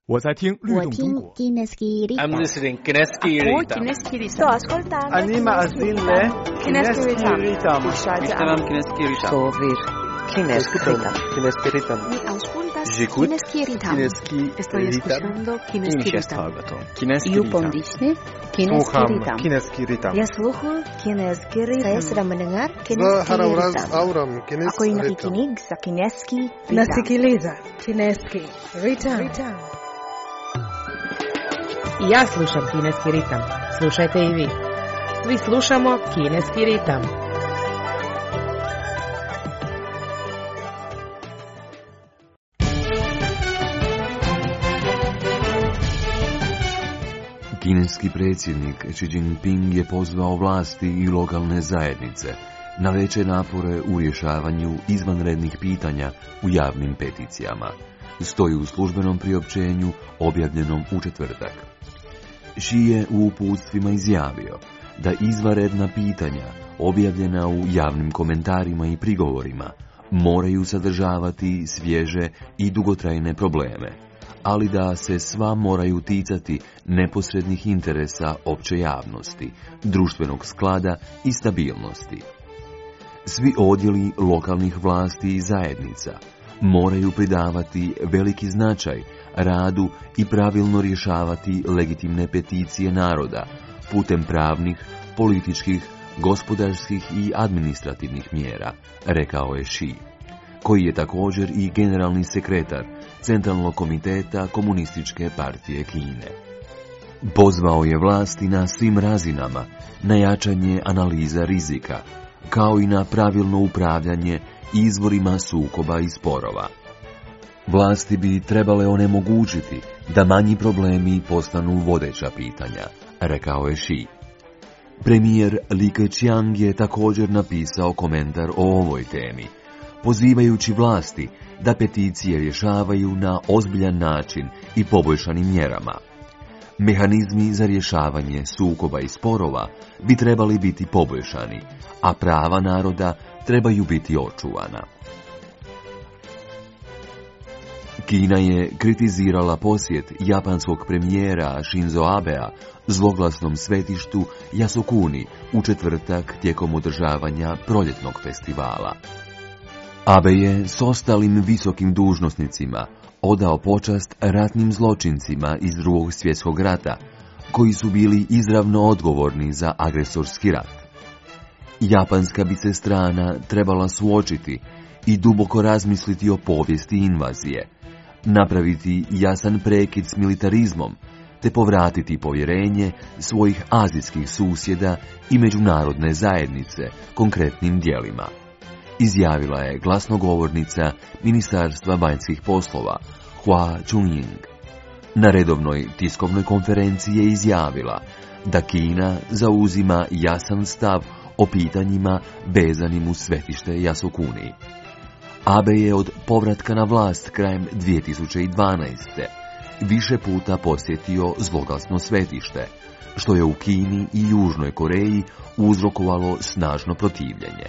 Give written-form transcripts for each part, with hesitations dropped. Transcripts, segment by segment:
我在听律动中国。 I'm listening Kineski Ritam. Sto ascoltando. Anima Azille. Kineski Ritam. Ishtaram Kineski Ritam. Sovir. Kineski Ritam. Kineski Ritam. Mi auscultas J'écoute Kineski Ritam. Kineski Estoy escuchando Kineski Ritam. Kineski You Ritam. pondisne Kineski Sluham Ritam. Kineski Ritam. Ya sluhu Kineski Ritam. Saya sedang mendengar Za Kineski Harawraz Ritam. Auram Ako Kineski yung Ritam. nakikinig sa Kineski Ritam. Nasikiliza Kineski Ritam. I ja slušam Kineski ritam. Slušajte i vi. Svi slušamo Kineski ritam. Kineski predsjednik Xi Jinping je pozvao vlasti i lokalne zajednice na veće napore u rješavanju izvanrednih pitanja u javnim peticijama. Stoji u službenom priopćenju objavljenom u četvrtak. Xi je u uputstvima izjavio da izvanredna pitanja objavljena u javnim komentarima i prigovorima moraju sadržavati svježe i dugotrajne probleme, ali da se sva moraju ticati neposrednih interesa opće javnosti, društvenog sklada i stabilnosti. Svi odjeli lokalnih vlasti i zajednica moraju pridavati veliki značaj radu i pravilno rješavati legitimne peticije naroda putem pravnih, političkih, gospodarskih i administrativnih mjera, rekao je Xi, koji je također i generalni sekretar Centralnog komiteta Komunističke partije Kine. Pozvao je vlasti na svim razinama na jačanje analiza rizika, kao i na pravilno upravljanje izvorima sukoba i sporova. Vlasti bi trebale onemogućiti da manji problemi postanu vodeća pitanja, rekao je Xi. Premijer Li Keqiang je također napisao komentar o ovoj temi, pozivajući vlasti da peticije rješavaju na ozbiljan način i poboljšanim mjerama. Mehanizmi za rješavanje sukoba i sporova bi trebali biti poboljšani, a prava naroda trebaju biti očuvana. Kina je kritizirala posjet japanskog premijera Shinzo Abea zloglasnom svetištu Yasukuni u četvrtak tijekom održavanja proljetnog festivala. Abe je s ostalim visokim dužnosnicima odao počast ratnim zločincima iz Drugog svjetskog rata, koji su bili izravno odgovorni za agresorski rat. Japanska bi se strana trebala suočiti i duboko razmisliti o povijesti invazije, napraviti jasan prekid s militarizmom, te povratiti povjerenje svojih azijskih susjeda i međunarodne zajednice konkretnim djelima, izjavila je glasnogovornica Ministarstva vanjskih poslova Hua Chunying. Na redovnoj tiskovnoj konferenciji je izjavila da Kina zauzima jasan stav o pitanjima vezanim uz svetište Yasukuni. Abe je od povratka na vlast krajem 2012. više puta posjetio zloglasno svetište, što je u Kini i Južnoj Koreji uzrokovalo snažno protivljenje.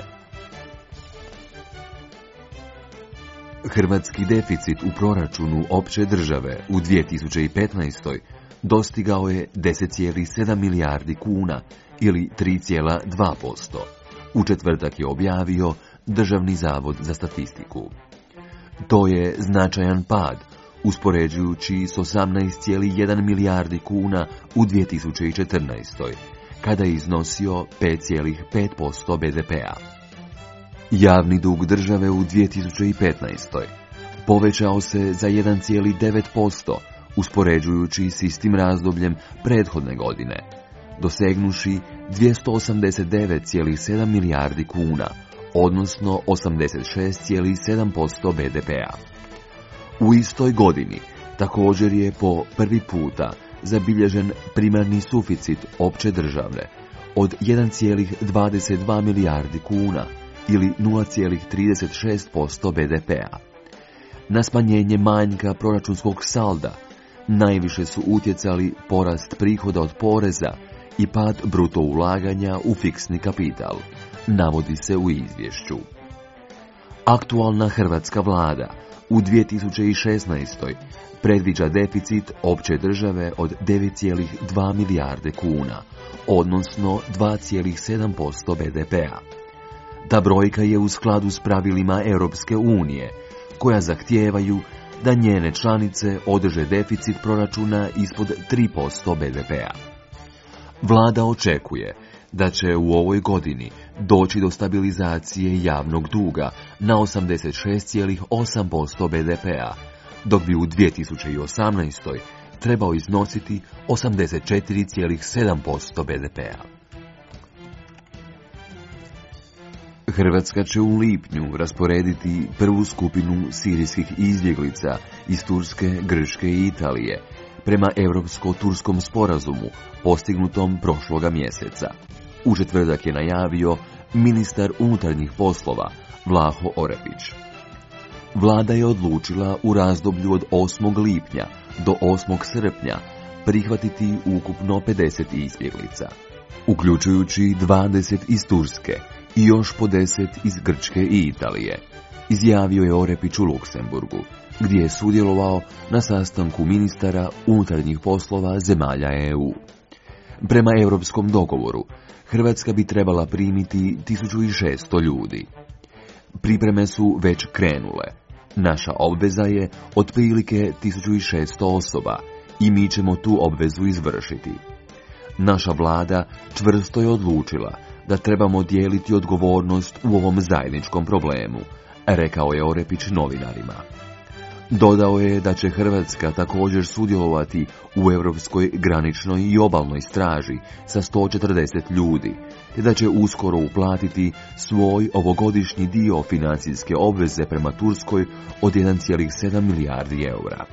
Hrvatski deficit u proračunu opće države u 2015. dostigao je 10,7 milijardi kuna ili 3,2%. U četvrtak je objavio Državni zavod za statistiku. To je značajan pad, uspoređujući s 18,1 milijardi kuna u 2014. kada je iznosio 5,5% BDP-a. Javni dug države u 2015. povećao se za 1,9%, uspoređujući s istim razdobljem prethodne godine, dosegnuši 289,7 milijardi kuna, odnosno 86,7% BDP-a. U istoj godini također je po prvi puta zabilježen primarni suficit opće države od 1,22 milijardi kuna ili 0,36% BDP-a. Na smanjenje manjka proračunskog salda najviše su utjecali porast prihoda od poreza i pad bruto ulaganja u fiksni kapital, navodi se u izvješću. Aktualna hrvatska vlada u 2016. predviđa deficit opće države od 9,2 milijarde kuna, odnosno 2,7% BDP-a. Ta brojka je u skladu s pravilima Europske unije, koja zahtijevaju da njene članice održe deficit proračuna ispod 3% BDP-a. Vlada očekuje da će u ovoj godini doći do stabilizacije javnog duga na 86,8% BDP-a, dok bi u 2018. trebao iznositi 84,7% BDP-a. Hrvatska će u lipnju rasporediti prvu skupinu sirijskih izbjeglica iz Turske, Grčke i Italije prema Europsko-turskom sporazumu postignutom prošloga mjeseca. U četvrtak je najavio ministar unutarnjih poslova Vlaho Orepić. Vlada je odlučila u razdoblju od 8. lipnja do 8. srpnja prihvatiti ukupno 50 izbjeglica, uključujući 20 iz Turske i još po 10 iz Grčke i Italije, izjavio je Orepić u Luksemburgu, gdje je sudjelovao na sastanku ministara unutarnjih poslova zemalja EU. Prema europskom dogovoru, Hrvatska bi trebala primiti 1600 ljudi. Pripreme su već krenule. Naša obveza je otprilike 1600 osoba i mi ćemo tu obvezu izvršiti. Naša vlada čvrsto je odlučila da trebamo dijeliti odgovornost u ovom zajedničkom problemu, rekao je Orepić novinarima. Dodao je da će Hrvatska također sudjelovati u Europskoj graničnoj i obalnoj straži sa 140 ljudi, te da će uskoro uplatiti svoj ovogodišnji dio financijske obveze prema Turskoj od 1,7 milijardi eura.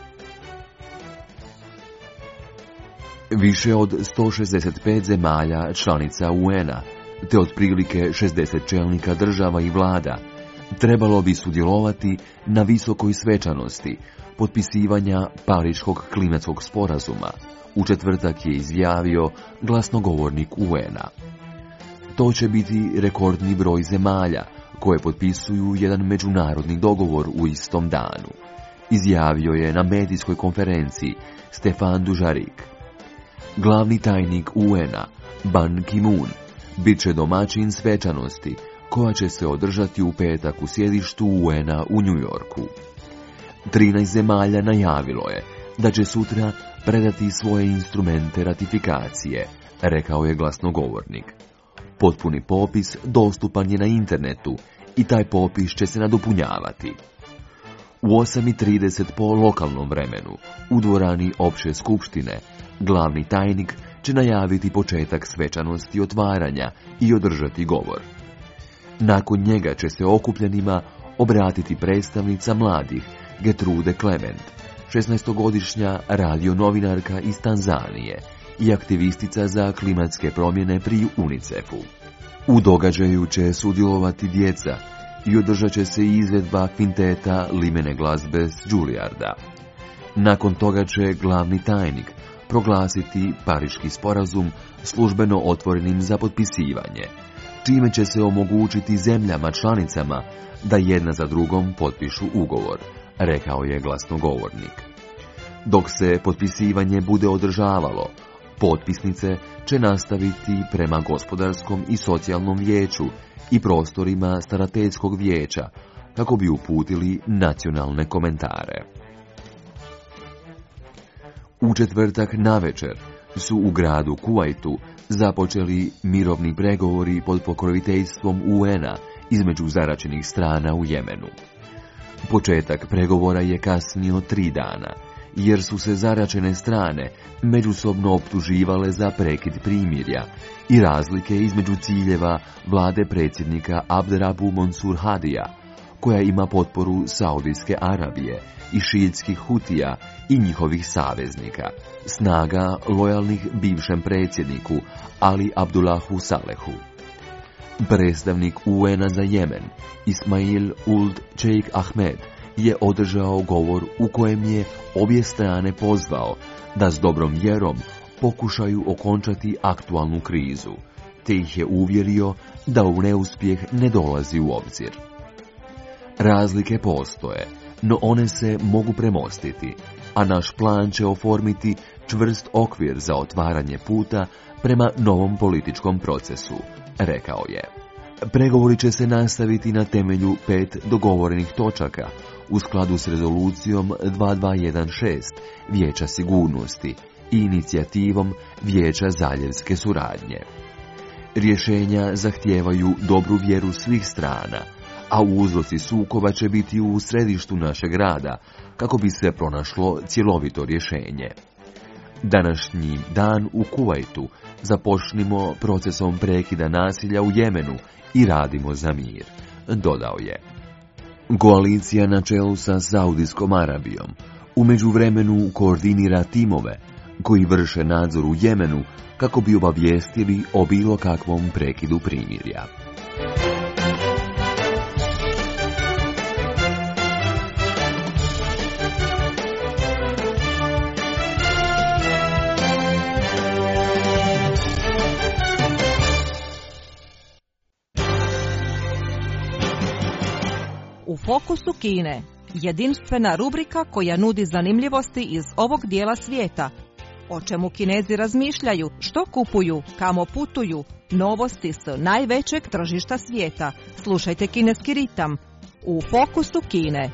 Više od 165 zemalja članica UN-a, te otprilike 60 čelnika država i vlada, trebalo bi sudjelovati na visokoj svečanosti potpisivanja Pariškog klimatskog sporazuma, u četvrtak je izjavio glasnogovornik UN-a. To će biti rekordni broj zemalja koje potpisuju jedan međunarodni dogovor u istom danu, izjavio je na medijskoj konferenciji Stefan Dujarric. Glavni tajnik UN-a, Ban Ki-moon, bit će domaćin svečanosti koja će se održati u petak u sjedištu UN-a u New Yorku. 13 zemalja najavilo je da će sutra predati svoje instrumente ratifikacije, rekao je glasnogovornik. Potpuni popis dostupan je na internetu i taj popis će se nadopunjavati. U 8:30 po lokalnom vremenu, u dvorani opće skupštine, glavni tajnik će najaviti početak svečanosti otvaranja i održati govor. Nakon njega će se okupljenima obratiti predstavnica mladih Gertrude Clement, 16-godišnja radionovinarka iz Tanzanije i aktivistica za klimatske promjene pri UNICEF-u. U događaju će sudjelovati djeca i održat će se izvedba kvinteta limene glazbe s Juilliarda. Nakon toga će glavni tajnik proglasiti Pariški sporazum službeno otvorenim za potpisivanje, čime će se omogućiti zemljama članicama da jedna za drugom potpišu ugovor, rekao je glasnogovornik. Dok se potpisivanje bude održavalo, potpisnice će nastaviti prema Gospodarskom i socijalnom vijeću i prostorima Starateljskog vijeća kako bi uputili nacionalne komentare. U četvrtak navečer su u gradu Kuvajtu započeli mirovni pregovori pod pokroviteljstvom UN-a između zaračenih strana u Jemenu. Početak pregovora je kasnio 3 dana, jer su se zaračene strane međusobno optuživale za prekid primirja i razlike između ciljeva vlade predsjednika Abderabu Mansur Hadija, koja ima potporu Saudijske Arabije i šiitskih Hutija i njihovih saveznika, snaga lojalnih bivšem predsjedniku Ali Abdullahu Salehu. Predstavnik UN-a za Jemen, Ismail Ould Cheikh Ahmed, je održao govor u kojem je obje strane pozvao da s dobrom vjerom pokušaju okončati aktualnu krizu, te ih je uvjerio da u neuspjeh ne dolazi u obzir. Razlike postoje, no one se mogu premostiti, a naš plan će oformiti čvrst okvir za otvaranje puta prema novom političkom procesu, rekao je. Pregovori će se nastaviti na temelju 5 dogovorenih točaka u skladu s rezolucijom 2216 Vijeća sigurnosti i inicijativom Vijeća zaljevske suradnje. Rješenja zahtijevaju dobru vjeru svih strana, a uzroci sukoba će biti u središtu našeg rada kako bi se pronašlo cjelovito rješenje. Današnji dan u Kuvajtu započnimo procesom prekida nasilja u Jemenu i radimo za mir, dodao je. Koalicija na čelu sa Saudijskom Arabijom u međuvremenu koordinira timove koji vrše nadzor u Jemenu kako bi obavijestili o bilo kakvom prekidu primirja. U fokusu Kine, jedinstvena rubrika koja nudi zanimljivosti iz ovog dijela svijeta. O čemu Kinezi razmišljaju, što kupuju, kamo putuju, novosti s najvećeg tržišta svijeta. Slušajte Kineski ritam u fokusu Kine.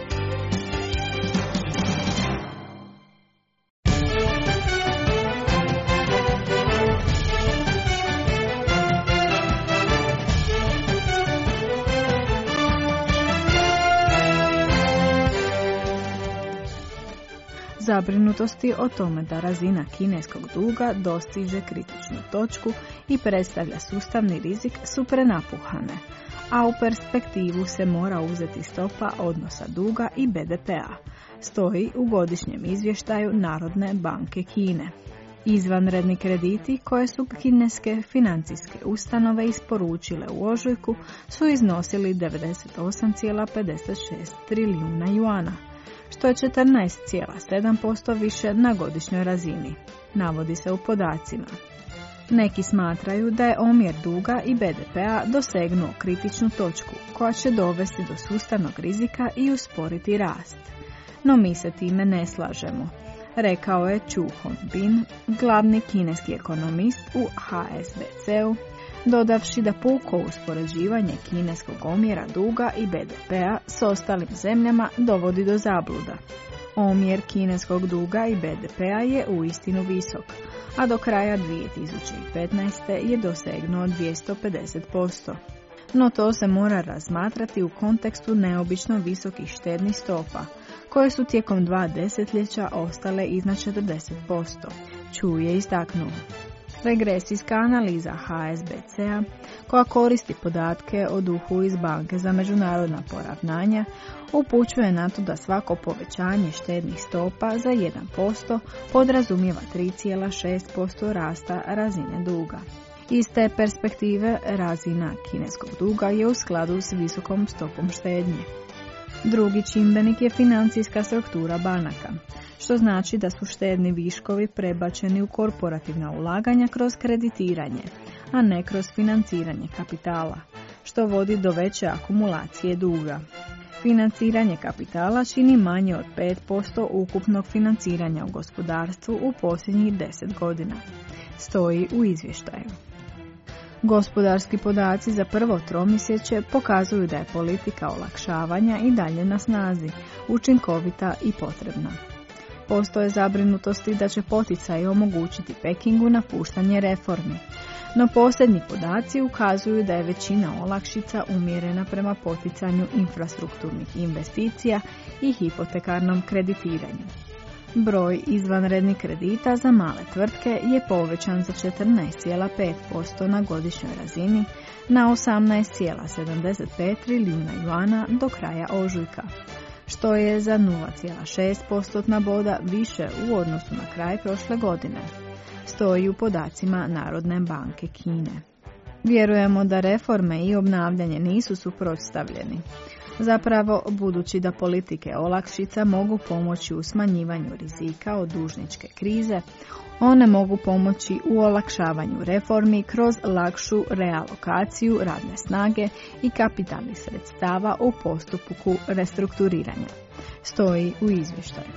Zabrinutosti o tome da razina kineskog duga dostiže kritičnu točku i predstavlja sustavni rizik su prenapuhane, a u perspektivu se mora uzeti stopa odnosa duga i BDP-a, stoji u godišnjem izvještaju Narodne banke Kine. Izvanredni krediti koje su kineske financijske ustanove isporučile u ožujku su iznosili 98,56 trilijuna juana, što je 14,7% više na godišnjoj razini, navodi se u podacima. Neki smatraju da je omjer duga i BDP-a dosegnuo kritičnu točku koja će dovesti do sustavnog rizika i usporiti rast. No mi se time ne slažemo, rekao je Chu Hongbin, glavni kineski ekonomist u HSBC-u, dodavši da puko uspoređivanje kineskog omjera duga i BDP-a s ostalim zemljama dovodi do zabluda. Omjer kineskog duga i BDP-a je uistinu visok, a do kraja 2015. je dosegnuo 250%. No to se mora razmatrati u kontekstu neobično visokih štednih stopa, koje su tijekom 2 desetljeća ostale iznad 40%. Chu je istaknuo. Regresijska analiza HSBC-a, koja koristi podatke o duhu iz Banke za međunarodna poravnanja, upućuje na to da svako povećanje štednih stopa za 1% podrazumijeva 3,6% rasta razine duga. Iz te perspektive razina kineskog duga je u skladu s visokom stopom štednje. Drugi čimbenik je financijska struktura banaka, što znači da su štedni viškovi prebačeni u korporativna ulaganja kroz kreditiranje, a ne kroz financiranje kapitala, što vodi do veće akumulacije duga. Financiranje kapitala čini manje od 5% ukupnog financiranja u gospodarstvu u posljednjih 10 godina, stoji u izvještaju. Gospodarski podaci za prvo tromjesečje pokazuju da je politika olakšavanja i dalje na snazi, učinkovita i potrebna. Postoje zabrinutosti da će poticaji omogućiti Pekingu napuštanje reformi, no posljednji podaci ukazuju da je većina olakšica umjerena prema poticanju infrastrukturnih investicija i hipotekarnom kreditiranju. Broj izvanrednih kredita za male tvrtke je povećan za 14,5% na godišnjoj razini na 18,75 trilijuna juana do kraja ožujka, što je za 0,6% boda više u odnosu na kraj prošle godine, stoji u podacima Narodne banke Kine. Vjerujemo da reforme i obnavljanje nisu suprotstavljeni, Zapravo, budući da politike olakšica mogu pomoći u smanjivanju rizika od dužničke krize, one mogu pomoći u olakšavanju reformi kroz lakšu realokaciju radne snage i kapitalnih sredstava u postupku restrukturiranja, stoji u izvještaju.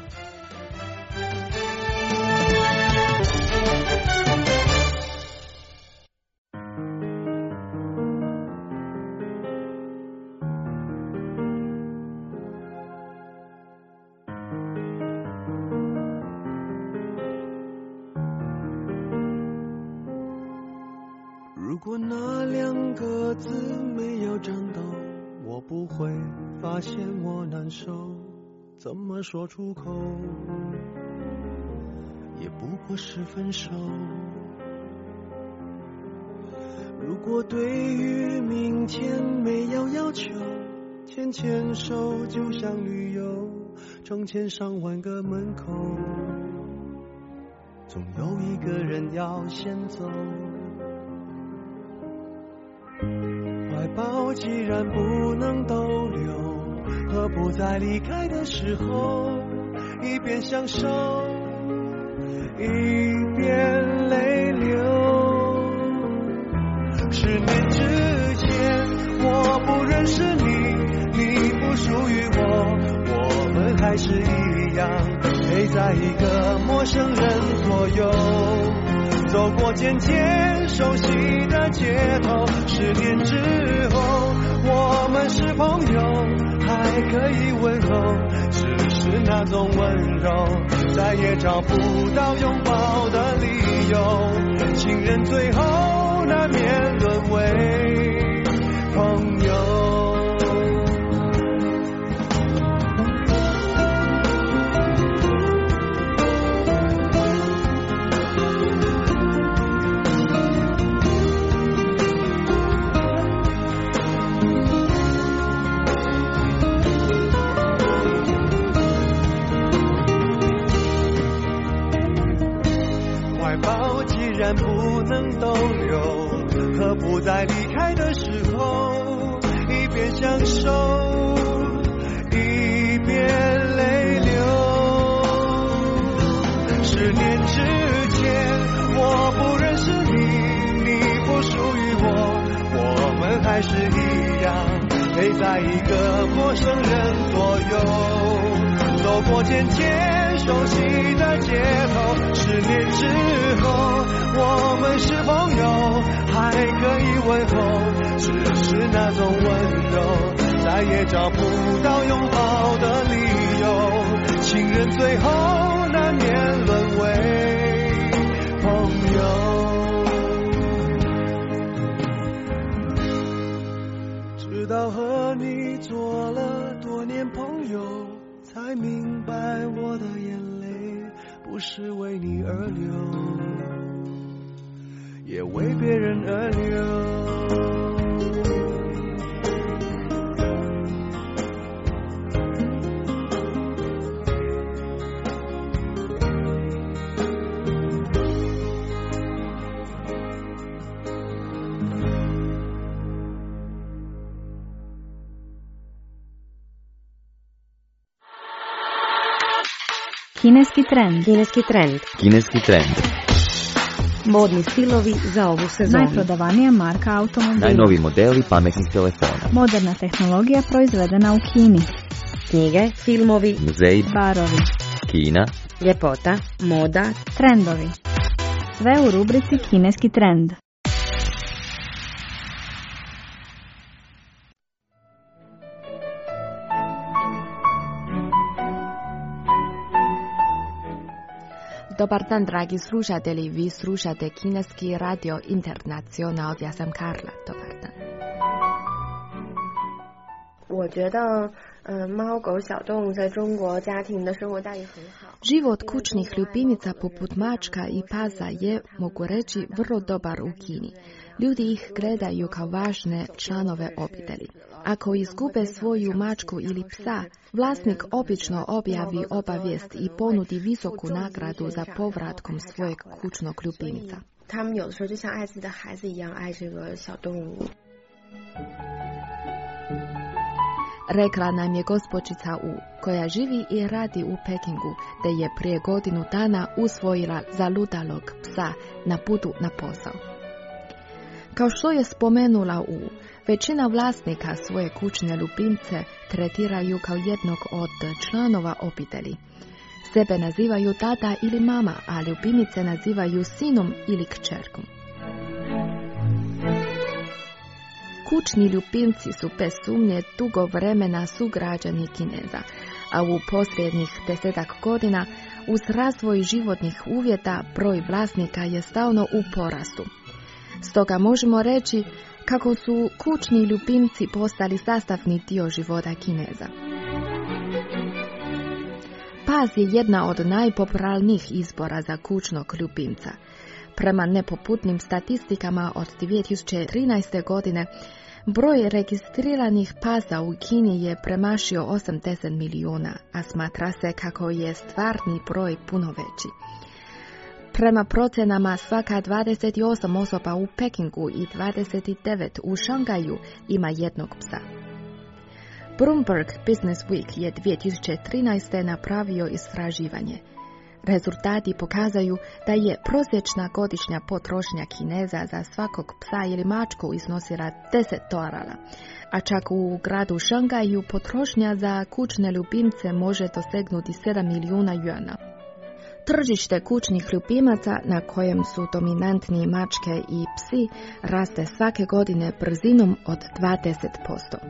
怎么说出口，也不过是分手。如果对于明天没有要求，牵牵手就像旅游，成千上万个门口，总有一个人要先走。怀抱既然不能逗留，何不在离开的时候，一边享受，一边泪流。10年之前，我不认识你，你不属于我们还是一样，陪在一个陌生人左右，走过渐渐熟悉的街头。10年之后，我们是朋友，还可以问候，只是那种温柔再也找不到拥抱的理由，情人最后难免沦为朋友。不能逗留，何不在离开的时候，一边享受，一边泪流。10年之前，我不认识你，你不属于我们还是一样，陪在一个陌生人左右，走过渐渐熟悉的街头。10年之后，我们是朋友，还可以问候，只是那种温柔再也找不到拥抱的理由，情人最后难免沦为朋友。直到和你做了多年朋友，才明白我的眼泪不是为你而流，也为别人而流。 Kineski trend. Kineski trend. Kineski trend. Modni stilovi za ovu sezonu. Najprodavanija marka automobila. Najnoviji modeli pametnih telefona. Moderna tehnologija proizvedena u Kini. Knjige, filmovi, muzeji, barovi, Kina, ljepota, moda, trendovi. Sve u rubrici Kineski trend. Dobar dan, dragi slušatelji, vi slušate Kineski radio internacional, ja sam Karla. Dobar dan. 我觉得猫狗小动物在中国家庭的生活待遇很好。 Život kućnih ljubimica poput mačka i paza je, mogu reći, vrlo dobar u Kini. Ljudi ih gledaju kao važne članove obitelji. Ako izgube svoju mačku ili psa, vlasnik obično objavi obavijest i ponudi visoku nagradu za povratkom svojeg kućnog ljubimica. 他们有的时候就像爱自己的孩子一样爱这个小动物。 Rekla nam je gospođica U, koja živi i radi u Pekingu, te je prije godinu dana usvojila zaludalog psa na putu na posao. Kao što je spomenula U, većina vlasnika svoje kućne ljubimce tretiraju kao jednog od članova obitelji. Sebe nazivaju tata ili mama, a ljubimice nazivaju sinom ili kćerkom. Kućni ljubimci su bez sumnje dugo vremena sugrađani Kineza, a u posljednjih 10 godina uz razvoj životnih uvjeta broj vlasnika je stalno u porastu. Stoga možemo reći kako su kućni ljubimci postali sastavni dio života Kineza. Pas je jedna od najpopularnijih izbora za kućnog ljubimca. Prema nepoputnim statistikama od 2013. godine, broj registriranih pasa u Kini je premašio 80 milijuna, a smatra se kako je stvarni broj puno veći. Prema procenama, svaka 28 osoba u Pekingu i 29 u Šangaju ima jednog psa. Bloomberg Business Week je 2013. napravio istraživanje. Rezultati pokazaju da je prosječna godišnja potrošnja Kineza za svakog psa ili mačku iznosila $10, a čak u gradu Šangaju potrošnja za kućne ljubimce može dosegnuti 7 milijuna juana. Tržište kućnih ljubimaca, na kojem su dominantni mačke i psi, raste svake godine brzinom od 20%.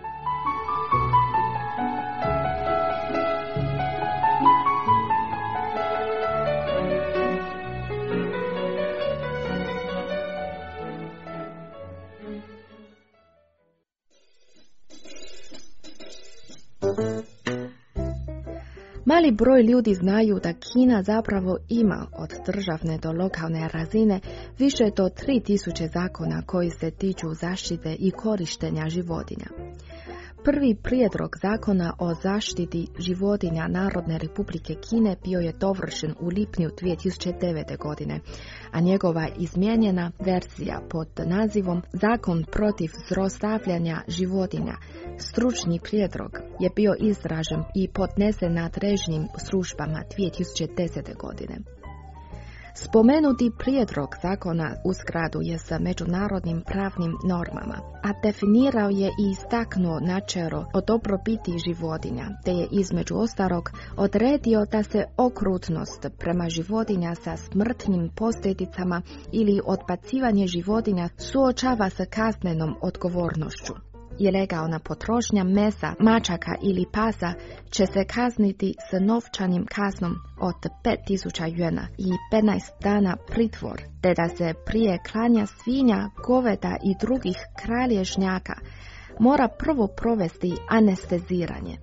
Mali broj ljudi znaju da Kina zapravo ima od državne do lokalne razine više do 3000 zakona koji se tiču zaštite i korištenja životinja. Prvi prijedlog zakona o zaštiti životinja Narodne Republike Kine bio je dovršen u lipnju 2009. godine, a njegova izmijenjena verzija pod nazivom Zakon protiv zlostavljanja životinja, stručni prijedlog, je bio izražen i podnesen nadležnim službama 2010. godine. Spomenuti prijedlog zakona u skladu je sa međunarodnim pravnim normama, a definirao je i istaknuo načelo o dobrobiti životinja, te je između ostalog odredio da se okrutnost prema životinja sa smrtnim posljedicama ili odbacivanje životinja suočava sa kaznenom odgovornošću. Ilegalna potrošnja mesa, mačaka ili pasa će se kazniti s novčanim kaznom od 5000 juana i 15 dana pritvor, te da se prije klanja svinja, goveda i drugih kralježnjaka mora prvo provesti anesteziranje.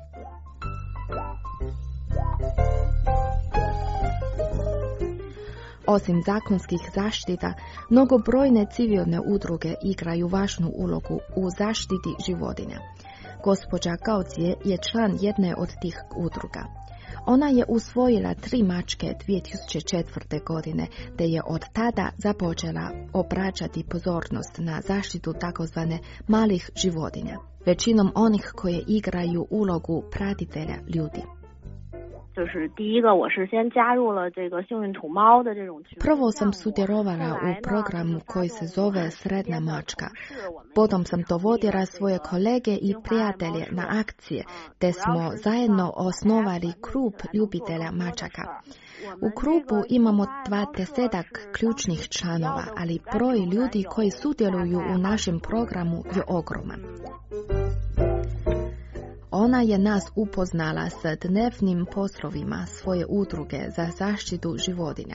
Osim zakonskih zaštita, mnogobrojne civilne udruge igraju važnu ulogu u zaštiti životinja. Gospođa Gaucije je član jedne od tih udruga. Ona je usvojila 3 mačke 2004. godine, te je od tada započela obraćati pozornost na zaštitu takozvane malih životinja, većinom onih koje igraju ulogu pratitelja ljudi. Prvo sam sudjelovala u programu koji se zove Sretna mačka. Potom sam dovodila svoje kolege i prijatelje na akcije, te smo zajedno osnovali klub ljubitelja mačaka. U klubu imamo 20 ključnih članova, ali broj ljudi koji sudjeluju u našem programu je ogroman. Ona je nas upoznala s dnevnim poslovima svoje udruge za zaštitu životinja.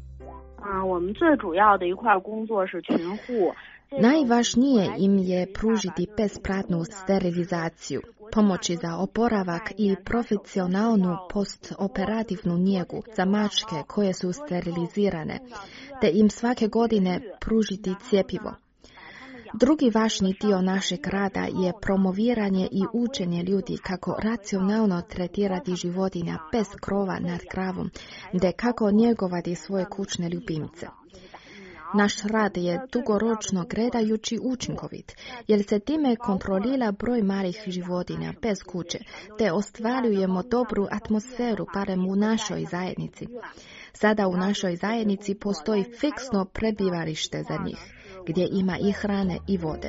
Najvažnije im je pružiti besplatnu sterilizaciju, pomoći za oporavak i profesionalnu postoperativnu njegu za mačke koje su sterilizirane, te im svake godine pružiti cjepivo. Drugi važni dio našeg rada je promoviranje i učenje ljudi kako racionalno tretirati životinja bez krova nad glavom, te kako njegovati svoje kućne ljubimce. Naš rad je dugoročno gledajući učinkovit, jer se time kontrolira broj malih životinja bez kuće, te ostvarujemo dobru atmosferu barem u našoj zajednici. Sada u našoj zajednici postoji fiksno prebivalište za njih, gdje ima i hrane i vode.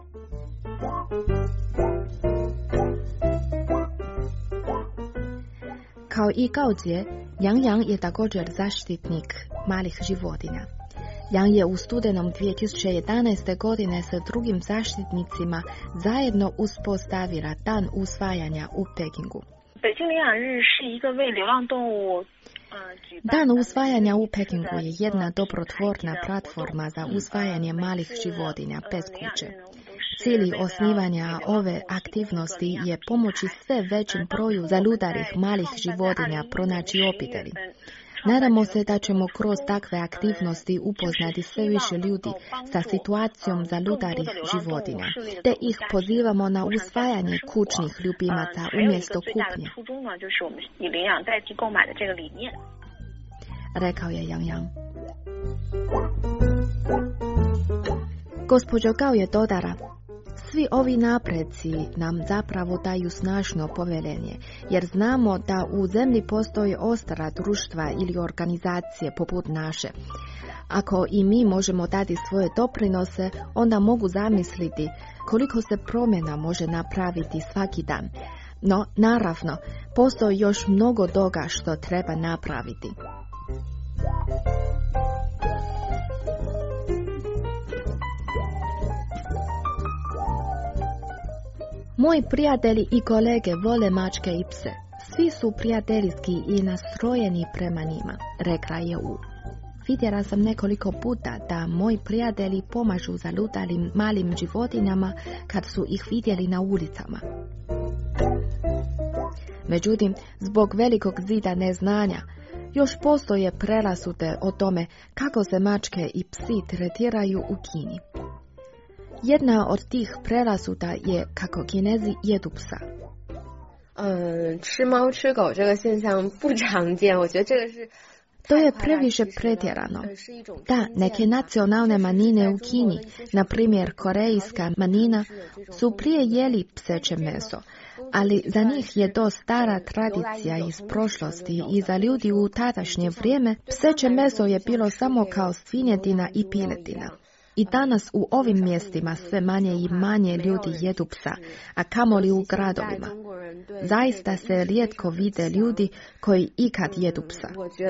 Kao i Gaozie, Yang Yang je također zaštitnik malih životinja. Yang je u studenom 2011. godine sa drugim zaštitnicima zajedno uspostavila dan usvajanja u Pekingu. Dan usvajanja u Pekingu je jedna dobrotvorna platforma za usvajanje malih životinja bez kuće. Cilj osnivanja ove aktivnosti je pomoći sve većim broju zalutalih malih životinja pronaći obitelji. Nadamo se da ćemo kroz takve aktivnosti upoznati sve više ljudi sa situacijom zalutalih životinja, te ih pozivamo na usvajanje kućnih ljubimaca umjesto kupnje, rekao je Yang Yang. Gospođo Gao je dodala: svi ovi napreci nam zapravo daju snažno povjerenje, jer znamo da u zemlji postoji ostala društva ili organizacije poput naše. Ako i mi možemo dati svoje doprinose, onda mogu zamisliti koliko se promjena može napraviti svaki dan. No, naravno, postoji još mnogo toga što treba napraviti. Moji prijatelji i kolege vole mačke i pse. Svi su prijateljski i nastrojeni prema njima, rekla je U. Vidjela sam nekoliko puta da moji prijatelji pomažu zalutalim malim životinjama kad su ih vidjeli na ulicama. Međutim, zbog velikog zida neznanja, još postoje predrasude o tome kako se mačke i psi tretiraju u Kini. Jedna od tih predrasuda je kako Kinezi jedu psa. 吃猫吃狗这个现象不常见，我觉得这个是 To je previše pretjerano. Da, neke nacionalne manjine u Kini, na primjer korejska manjina, su prije jeli pseće meso, ali za njih je to stara tradicija iz prošlosti i za ljudi u tadašnje vrijeme pseće meso je bilo samo kao svinjetina i piletina. I danas u ovim mjestima sve manje i manje ljudi jedu psa, a kamoli u gradovima. Zaista se rijetko vide ljudi koji ikad jedu psa.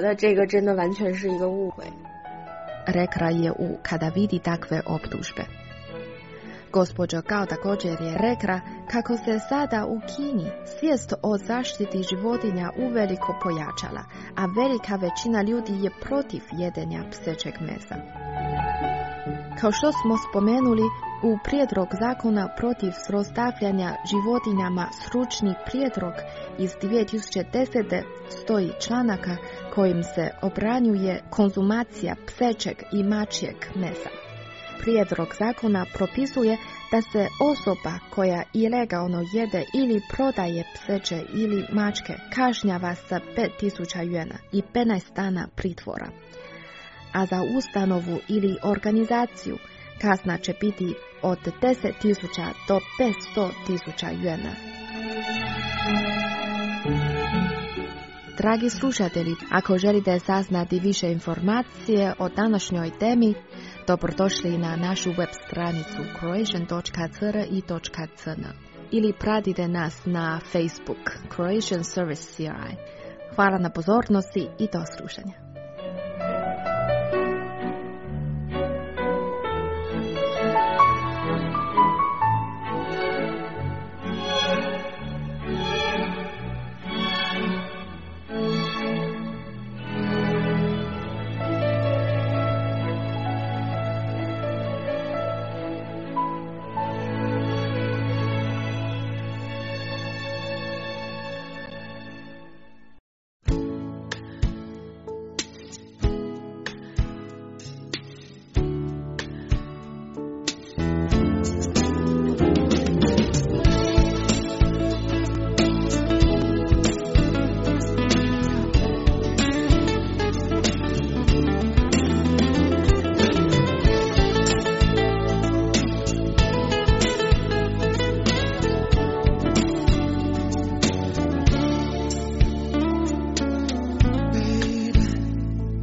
Rekla je U kada vidi takve optužbe. Gospođa Gao također je rekla kako se sada u Kini svijest o zaštiti životinja uveliko pojačala, a velika većina ljudi je protiv jedenja psećeg mesa. Kao što smo spomenuli, u prijedlog zakona protiv zlostavljanja životinjama stručni prijedlog iz 2010. stoji članaka kojim se obranjuje konzumacija psećeg i mačjeg mesa. Prijedlog zakona propisuje da se osoba koja ilegalno jede ili prodaje pseće ili mačke kažnjava sa 5.000 juana i 15 dana pritvora. A za ustanovu ili organizaciju kazna će biti od 10.000 do 500.000 juana. Dragi slušatelji, ako želite saznati više informacije o današnjoj temi, dobrodošli na našu web stranicu croatian.cri.cn ili pratite nas na Facebook Croatian Service CRI. Hvala na pozornosti i do slušanja.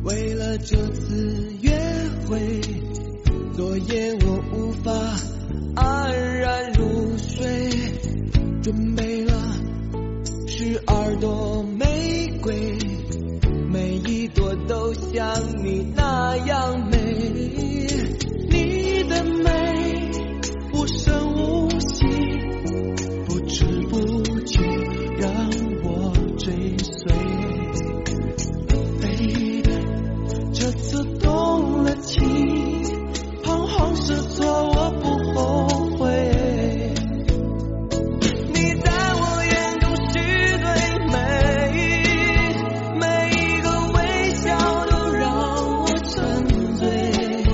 为了这次约会，昨夜我无法安然入睡，准备了12朵玫瑰，每一朵都像你那样美。你的美无声无息，不知不觉让我追随。Baby， 这次动了情，彷徨失措我不后悔。你在我眼中是最美，每一个微笑都让我沉醉。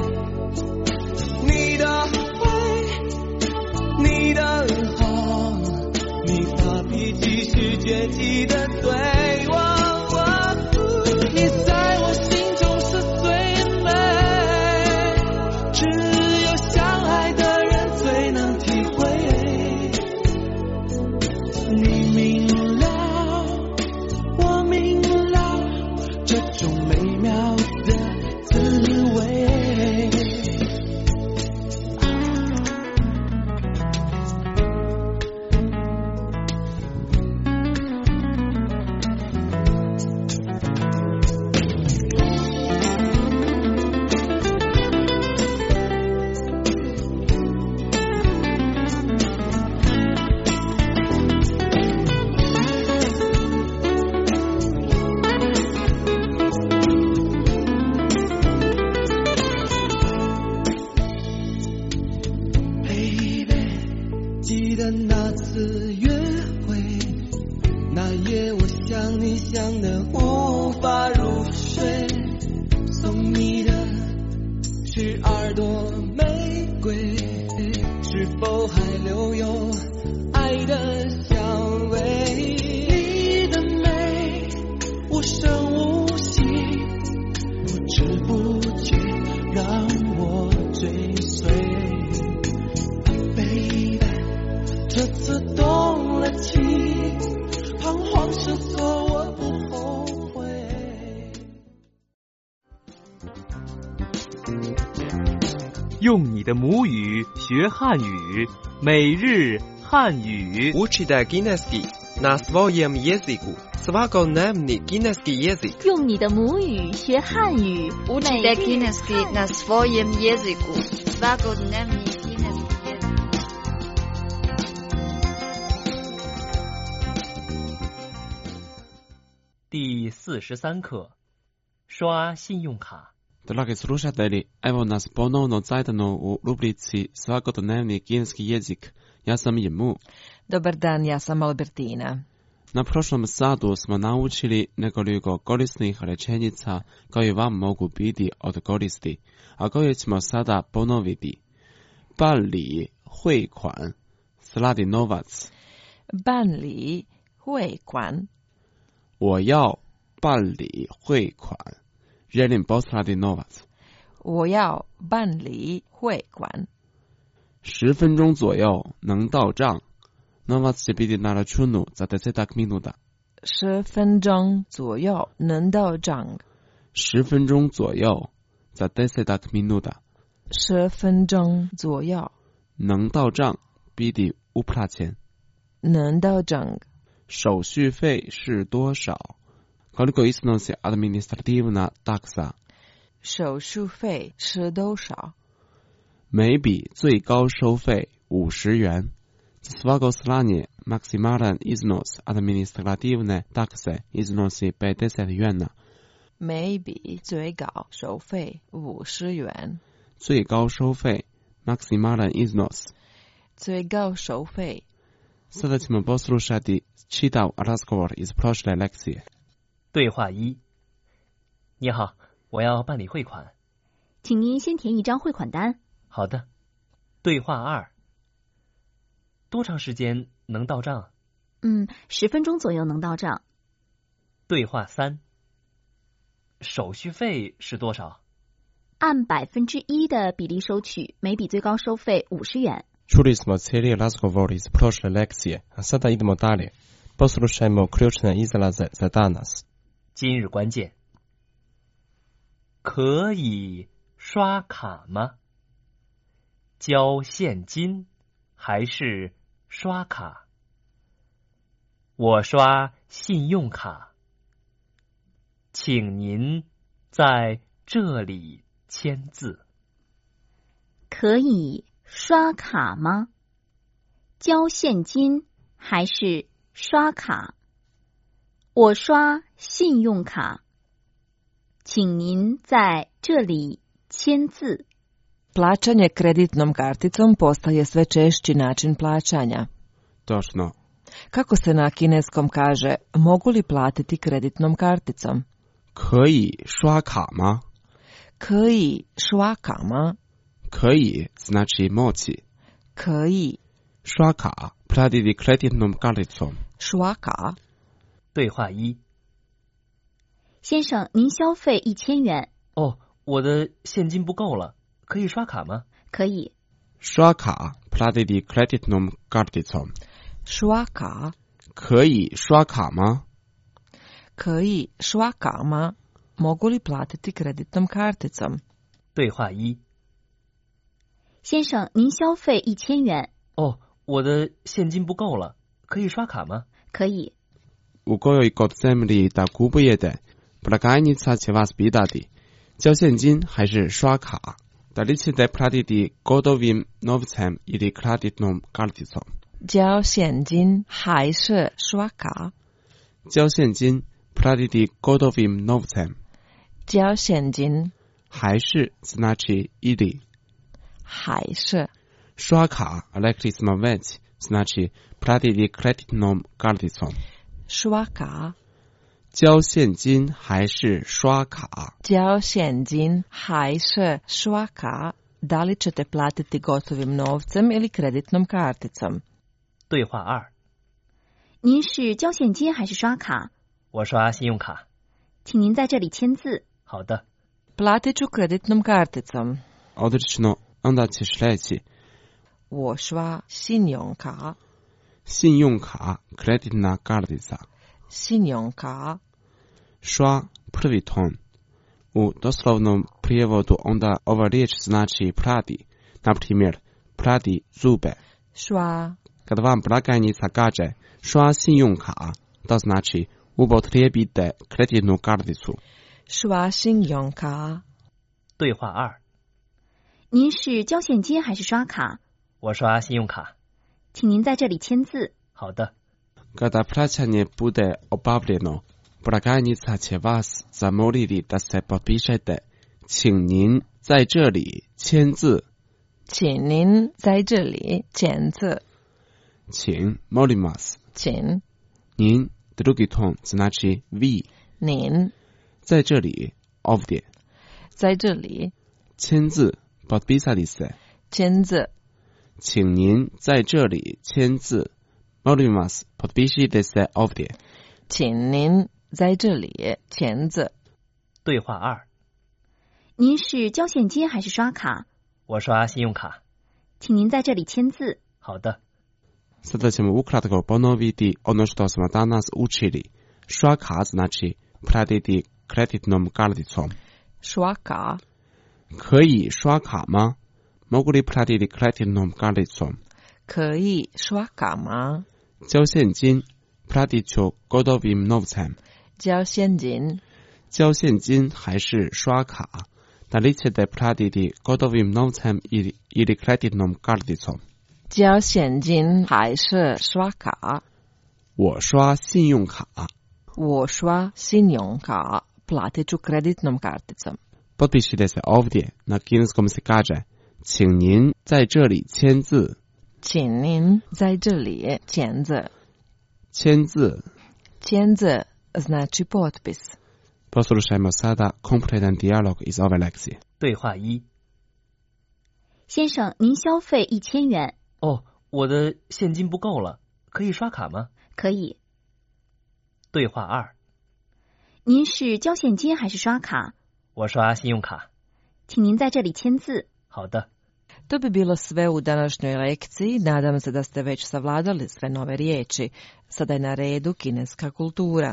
你的坏，你的好，你发脾气时倔气的对我。你在我心中是最美，只有相爱的人最能体会。你明了，我明了，这种美妙的滋味。记得那次约会，那夜我想你想得无法入睡，送你的12朵玫瑰，是否还留有爱的香味？你的美无声无息，不知不觉让我追随。这次动了情，彷徨失措我不后悔。 用你的母语学汉语，每日汉语。 Учите кінеський на своєму язику. Svakodnевний кінеський язик. 用你的母语学汉语， Учите кінеський на своєму язику. Svakodnевний кінеський язик. 第43课，刷信用卡。 Dragi slušatelji, evo nas ponovno zajedno u rubrici Svakodnevni kineski jezik. Ja sam Jemu. Dobar dan, ja sam Albertina. Na prošlom satu smo naučili nekoliko korisnih rečenica koje vam mogu biti od koristi, a koje ćemo sada ponoviti. Banli, 汇款, slati novac. Banli, 汇款. 我要办理汇款 želim poslati novac. 我要办理汇款 10分钟左右能到账 novac će biti na računu za 10 minuta. 10分钟左右能到账 10分钟左右 za 10 minuta. 10分钟左右能到账 biti uplaćen. 能到账手续费是多少 Koliko iznosi administrativna taksa? 手续费是多少每笔最高收费50元 Za svako slanje maksimalan iznos administrativne takse iznosi 50 yuana. 每笔最高收费50元最高收费 maksimalan iznos 最高收费 Sada ćemo poslušati čitav razgovor iz prošle lekcije. 对话1：你好，我要办理汇款， 请您先填一张汇款单。 好的。对话2：多长时间能到账 ？10分钟左右能到账。 对话3：手续费是多少？ 按1%的比例收取，每笔最高收费50元。 Čuli smo cijeli razgovor iz prošle lekcije, a sada idemo dalje. Poslušajmo ključne izraze za danas. 今日关键可以刷卡吗？交现金还是刷卡？我刷信用卡。请您在这里签字。 可以刷卡吗？交现金还是刷卡？我刷信用卡。请您在这里签字。 Plaćanje kreditnom karticom postaje sve češći način plaćanja. Točno. Kako se na kineskom kaže mogu li platiti kreditnom karticom? 可以刷卡吗？ 可以刷卡吗？ 可以 znači moći. 可以刷卡 platiti kreditnom karticom. 刷卡。 对话一。 先生，您消费1000元。 哦，我的现金不够了，可以刷卡吗？ 可以。 刷卡 platiti kreditnom karticom. 刷卡。 可以刷卡吗？ 可以刷卡吗？ Mogu li platiti kreditnom karticom? 对话一。 先生，您消费1000元。 哦，我的现金不够了，可以刷卡吗？ 可以。 U kojoj kod zemlji da kupujete, blagajnica će vas pitati, 交现金还是刷卡？ Da li ćete platiti gotovim novcem ili kreditnom karticom? 交现金还是刷卡？ 交现金 platiti gotovim novcem. 交现金还是 znači ili. 还是刷卡 električna već znači platiti kreditnom karticom. 刷卡。 交现金还是刷卡？ 交现金还是刷卡？ Da li ćete platiti gotovim novcem ili kreditnom karticom? 对话二。 您是交现金还是刷卡？ 我刷信用卡。 请您在这里签字。 好的。 Platit ću kreditnom karticom. Odlično, onda ćeš reći. 我刷信用卡。 信用卡 kreditna kartica. 信用卡。 刷 prvi ton. U doslovnom prijevodu onda ova riječ znači prati. Na primjer, prati zube. 刷 Kad vam blagajnica kaže 刷信用卡, to znači upotrijebite kreditnu karticu. 刷信用卡。 对话二。 您是交现金还是刷卡？ 我刷信用卡。 请您在这里签字。 好的。 Kada plaćanje bude obavljeno, blagajnica će vas zamoliti da se potpišete. 请您在这里签字。 请您在这里签字。 请 molim vas. 请。 您 drugi ton znači vi. 您在这里 ovdje. 在这里签字 potpisati se. 签字。 请您在这里签字。Molim vas, potpišite se ovdje. 请您在这里签字。 对话二。 您是交现金还是刷卡？ 我刷信用卡。 请您在这里签字。 好的。 Sada ćemo ukratko ponoviti ono što smo danas učili. 刷卡 znači platiti kreditnom karticom. 刷卡。 可以刷卡吗？ Mogu li platiti kreditnom karticom? 可以刷卡吗？ 交现金 platit ću gotovim novcem. 交现金。 交现金还是刷卡？ Da li ćete platiti gotovim novcem ili kreditnom karticom? 交现金还是刷卡？ 我刷信用卡。 我刷信用卡。Platit ću kreditnom karticom. Potpišite se ovdje. Na kineskom se kaže 请您在这里签字。 请您在这里签字。 签字。 签字 znači potpis. Poslušajmo sada kompletan dijalog iz ove lekcije. 对话一。 先生，您消费1000元。 哦，我的现金不够了，可以刷卡吗？ 可以。 对话二。 您是交现金还是刷卡？ 我刷信用卡。 请您在这里签字。 好的。 To bi bilo sve u današnjoj lekciji. Nadam se da ste već savladali sve nove riječi. Sada je na redu kineska kultura.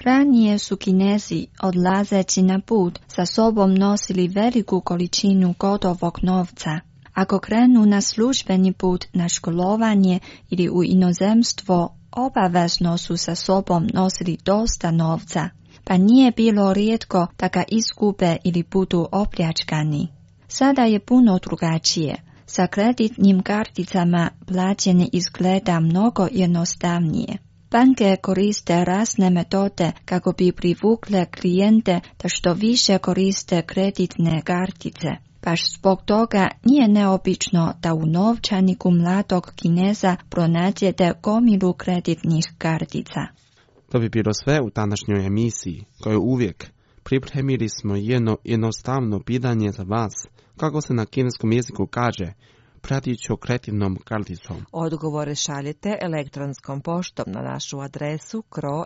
Ranije su Kinezi odlazeći na put sa sobom nosili veliku količinu gotovog novca. Ako krenu na službeni put na školovanje ili u inozemstvo, obavezno su sa sobom nosili dosta novca, pa nije bilo rijetko da ga izgube ili budu opljačkani. Sada je puno drugačije. Sa kreditnim karticama plaćanje izgleda mnogo jednostavnije. Banke koriste razne metode kako bi privukle klijente da što više koriste kreditne kartice. Baš zbog toga nije neobično da u novčaniku mladog Kineza pronađete gomilu kreditnih kartica. To bi bilo sve u današnjoj emisiji, koju uvijek pripremili smo jedno jednostavno pitanje za vas, kako se na kineskom jeziku kaže pratiću kreditnom karticom. Odgovore šaljite elektronskom poštom na našu adresu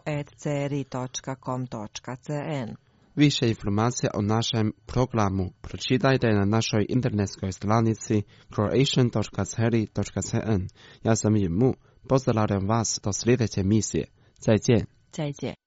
kro@cri.com.cn. Više informacija o našem programu pročitajte na našoj internetskoj stranici croatian.cri.cn. Ja sam Jimu, pozdravljam vas do sljedeće emisije. 再见。 再见。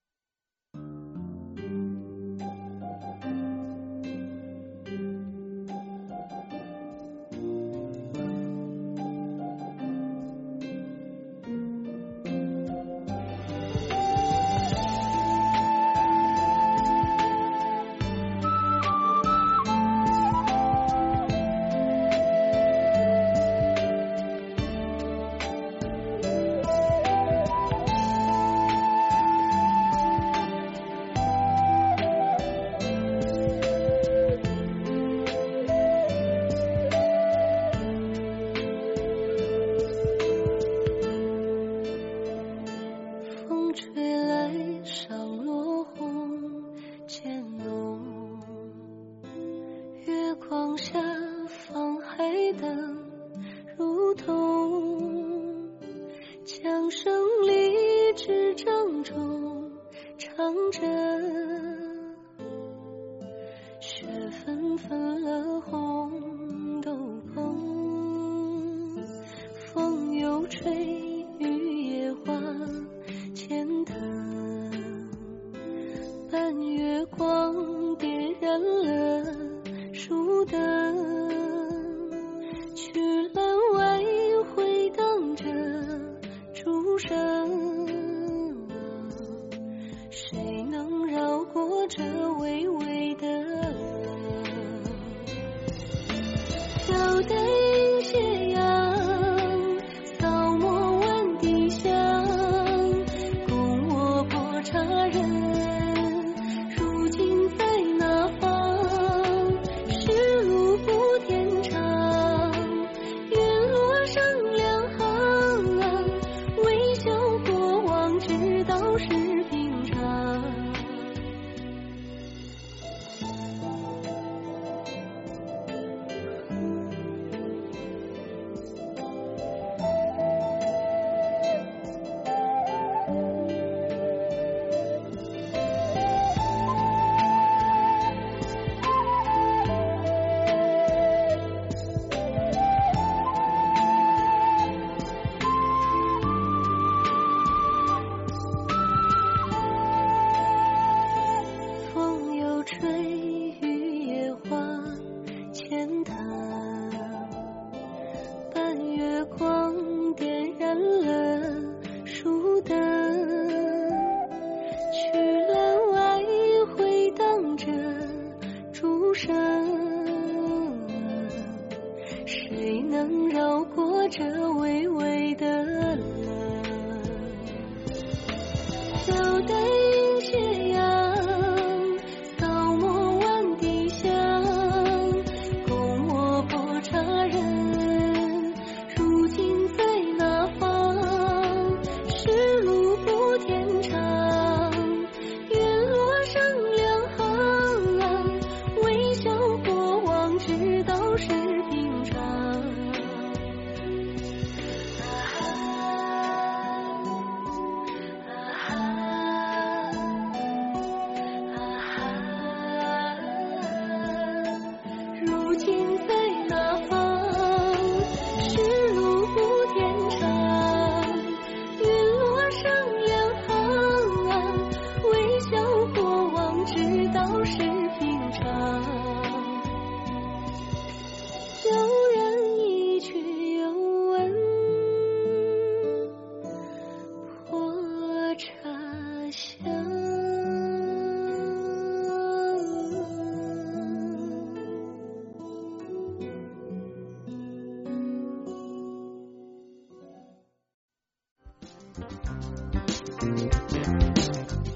直到是平常。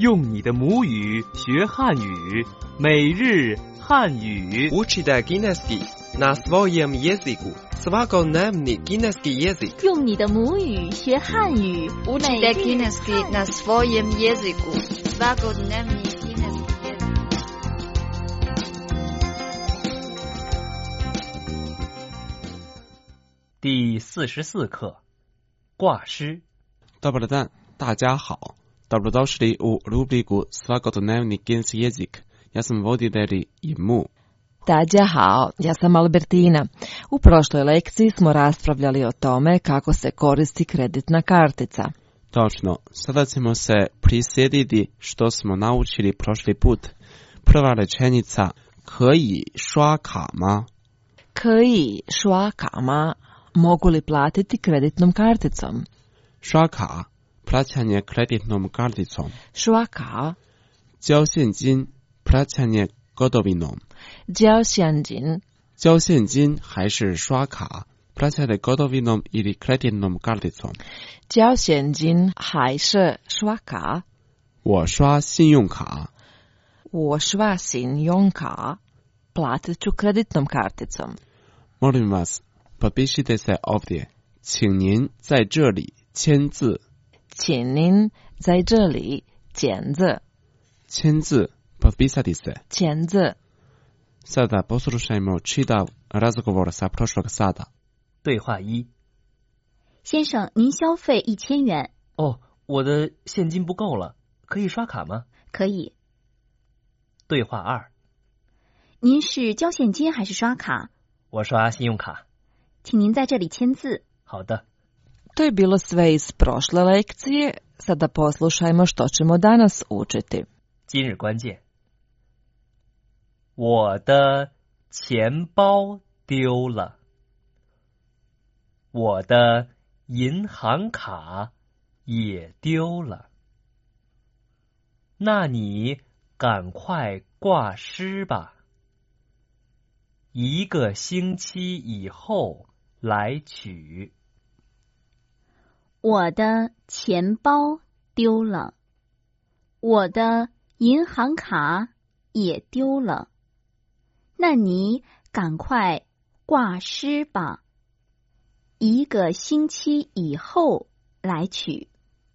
用你的母语学汉语，每日汉语。 Učite kineski na svojem jeziku svakodnevni kineski jezik. 用你的母语学汉语， Učite kineski na svojem jeziku svakodnevni kineski jezik. 第44课，挂失。 Dobar dan, 大家好。Dobrodošli u rubriku Svakodnevni kineski jezik. Ja sam voditelj Imu. 大家好, ja sam Albertina. U prošloj lekciji smo raspravljali o tome kako se koristi kreditna kartica. Točno, sada ćemo se prisjetiti što smo naučili prošli put. Prva rečenica, 可以刷卡吗? 可以刷卡吗? Mogu li platiti kreditnom karticom? 刷卡, plaćanje kreditnom karticom. 刷卡. 交现金, plaćanje gotovinom. 交现金. 交现金还是刷卡, plaćanje gotovinom ili kreditnom karticom. 交现金还是刷卡? 我刷信用卡. 我刷信用卡. Platit ću kreditnom karticom. Molim vas, potpišite se ovdje. 请您在这里签字。 请您在这里签字。 签字, potpisati se. 签字。 Sada poslušajmo čitav razgovor sa prošlog sata. 对话一。 先生，您消费1000元。 哦，我的现金不够了，可以刷卡吗？ 可以。 对话二。 您是交现金还是刷卡？ 我刷信用卡。 请您在这里签字。 好的。 To je bilo sve iz prošle lekcije, sada poslušajmo što ćemo danas učiti. 今日关键。我的钱包丢了。我的银行卡也丢了。那你赶快挂失吧。1个星期以后来取。 我的钱包丢了，我的银行卡也丢了，那你赶快挂失吧，1个星期以后来取。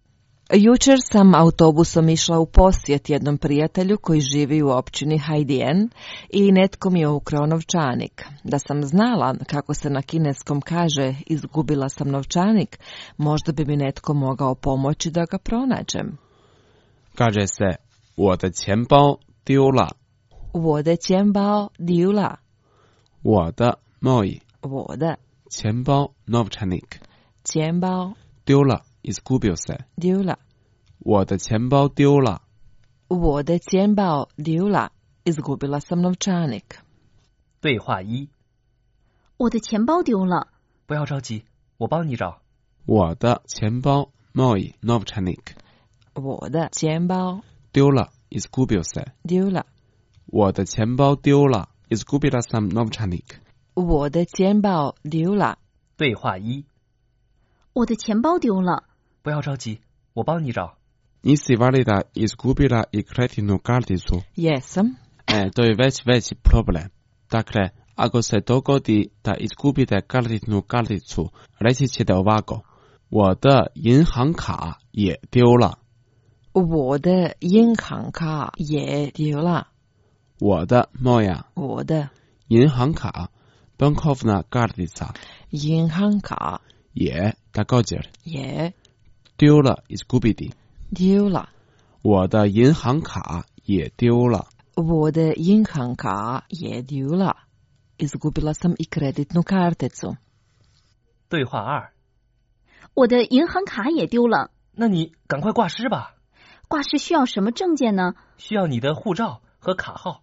Jučer sam autobusom išla u posjet jednom prijatelju koji živi u općini Haidian i netko mi je ukrao novčanik. Da sam znala kako se na kineskom kaže izgubila sam novčanik, možda bi mi netko mogao pomoći da ga pronađem. Kaže se 我的钱包丢了。 我的钱包丢了。 我的 moj。 我的。 钱包 novčanik。 钱包。 丢了。Izgubio se. 丢了。 我的钱包丢了。 我的钱包丢了。Izgubila sam novčanik. 对话一。 我的钱包丢了。 不要着急，我帮你找。 我的钱包 moj novčanik。 我的钱包丢了。Izgubio se. 丢了。 我的钱包丢了。Izgubila sam novčanik. 我的钱包丢了。 对话一。 我的钱包丢了。 不要着急，我帮你找。 Nisi valida izgubila i kreditnu karticu? Jesam. To je veći problem. Dakle, ako se dogodi da izgubite kreditnu karticu, reći ćete ovako. 我的银行卡也丢了。 我的银行卡也丢了。 我的 moja。 我的银行卡 bankovna kartica。 银行卡也 također。 也丢了 izgubiti。 丢了。 我的银行卡也丢了。 我的银行卡也丢了。Izgubila sam i kreditnu karticu. 对话二。 我的银行卡也丢了。 那你赶快挂失吧。 挂失需要什么证件呢？ 需要你的护照和卡号。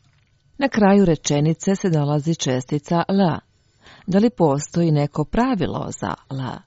Na kraju rečenice se nalazi čestica l. Da li postoji neko pravilo za l?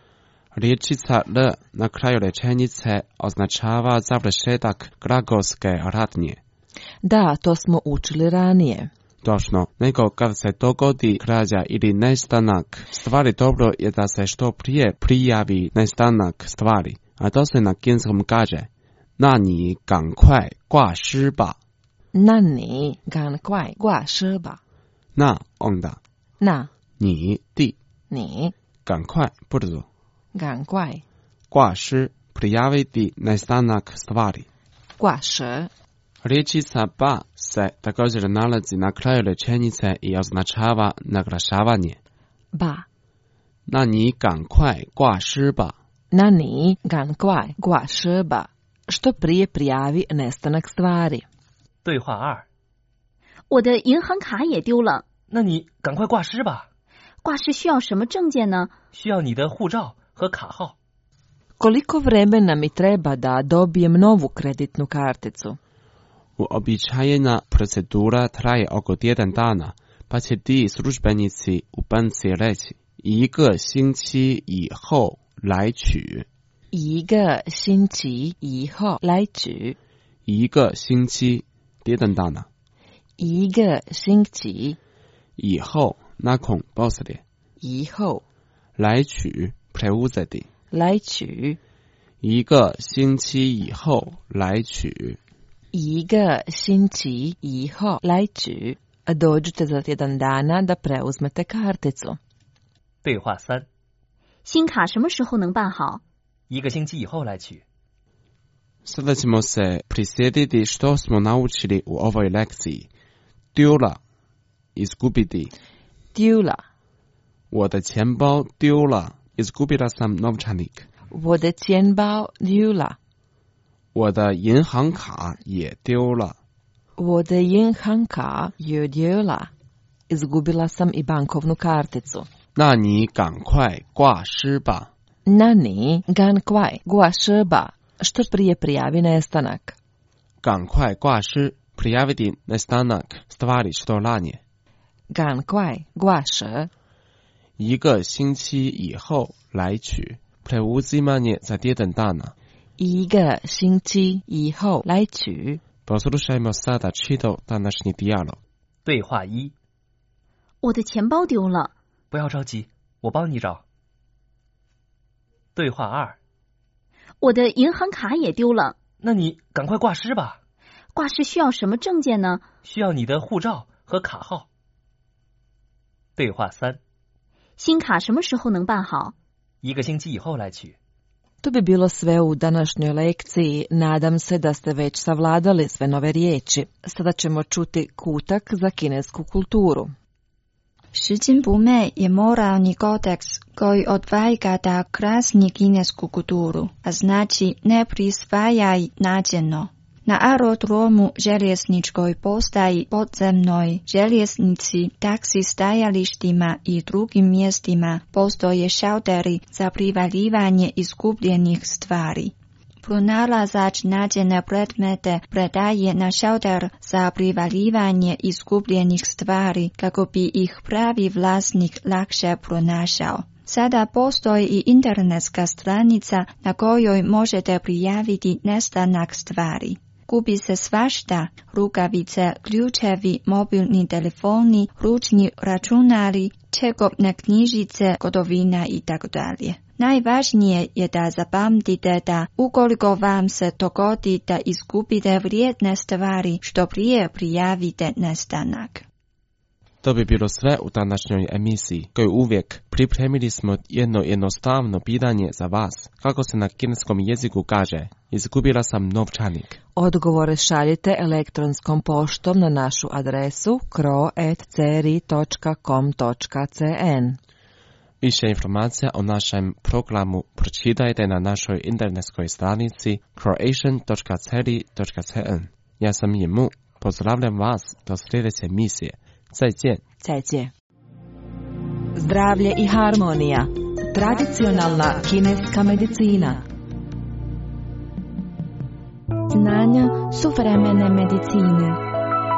Riječica l na kraju rečenice označava završetak glagolske radnje. Da, to smo učili ranije. Točno, nego kad se dogodi krađa ili nestanak stvari, dobro je da se što prije prijavi nestanak stvari, a to se na kineskom kaže 那你赶快挂失吧。 那你赶快挂失吧。 那 onda。 那你地。 你赶快 brzo。 赶快挂失 prijaviti nestanak stvari. 挂失 Riječica ba se također nalazi na kraju rečenice i označava naglašavanje. Ba. 那你赶快挂失吧。 那你赶快挂失吧。Što prije prijavi nestanak stvari. 对话2。 我的银行卡也丢了。 那你赶快挂失吧。 挂失需要什么证件呢？ 需要你的护照和卡号。 Koliko vremena mi treba da dobijem novu kreditnu karticu? Uobičajena procedura traje oko tjedan dana, pa će ti službenici u banci reći 1个星期以后来取。 1个星期以后来取。 1个星期 tjedan dana。 1个星期以后 nakon poslije。 以后来取 preuzeti。 来取。 1个星期以后来取。 1个星期以后来取。Dođite za tjedan dana da preuzmete karticu. 对话3。 新卡什么时候能办好 ？1个星期以后来取。 Sada ćemo se prisjetiti što smo naučili u ovoj lekciji.丢了 izgubiti. 丢了。 我的钱包丢了 izgubila sam novčanik. 我的钱包丢了。 我的银行卡也丢了。 我的银行卡也丢了。Izgubila sam i bankovnu karticu. 那你赶快挂失吧。 那你赶快挂失吧。Što prije prijavi nestanak. 赶快挂失 prijaviti nestanak stvari što ranije. 赶快挂失。 1个星期以后来取 preuzimanje za tjedan dana. 1个星期以后来取。 Poslušajmo sada čitav današnji dijalog. 对话1。 我的钱包丢了。 不要着急，我帮你找。对话2。 我的银行卡也丢了。 那你赶快挂失吧。 挂失需要什么证件呢？ 需要你的护照和卡号。对话3。 新卡什么时候能办好 ？1个星期以后来取。 To bi bilo sve u današnjoj lekciji. Nadam se da ste već savladali sve nove riječi. Sada ćemo čuti kutak za kinesku kulturu. 拾金不昧je moralni kodeks koji odvaja da krasni kinesku kulturu, a znači ne prisvajaj nađeno. Na aerodromu, željezničkoj postaji, podzemnoj željeznici, taksi stajalištima i drugim mjestima postoje šalteri za privaljivanje izgubljenih stvari. Pronalazač nađene predmete predaje na šalter za privaljivanje izgubljenih stvari kako bi ih pravi vlasnik lakše pronašao. Sada postoji i internetska stranica na kojoj možete prijaviti nestanak stvari. Gubi se svašta, rukavice, ključevi, mobilni telefoni, ručni računari, čekovne knjižice, gotovina itd. Najvažnije je da zapamtite da ukoliko vam se dogodi da izgubite vrijedne stvari, što prije prijavite nestanak. To bi bilo sve u današnjoj emisiji, koju uvijek pripremili smo jedno jednostavno pitanje za vas. Kako se na kineskom jeziku kaže, izgubila sam novčanik. Odgovore šaljite elektronskom poštom na našu adresu kro@cri.com.cn. Više informacija o našem programu pročitajte na našoj internetskoj stranici croatian.cri.cn. Ja sam Jimu, pozdravljam vas do sljedeće emisije. 再见。 再见。Zdravlje i harmonija. Tradicionalna kineska medicina. Znanja suvremene medicine.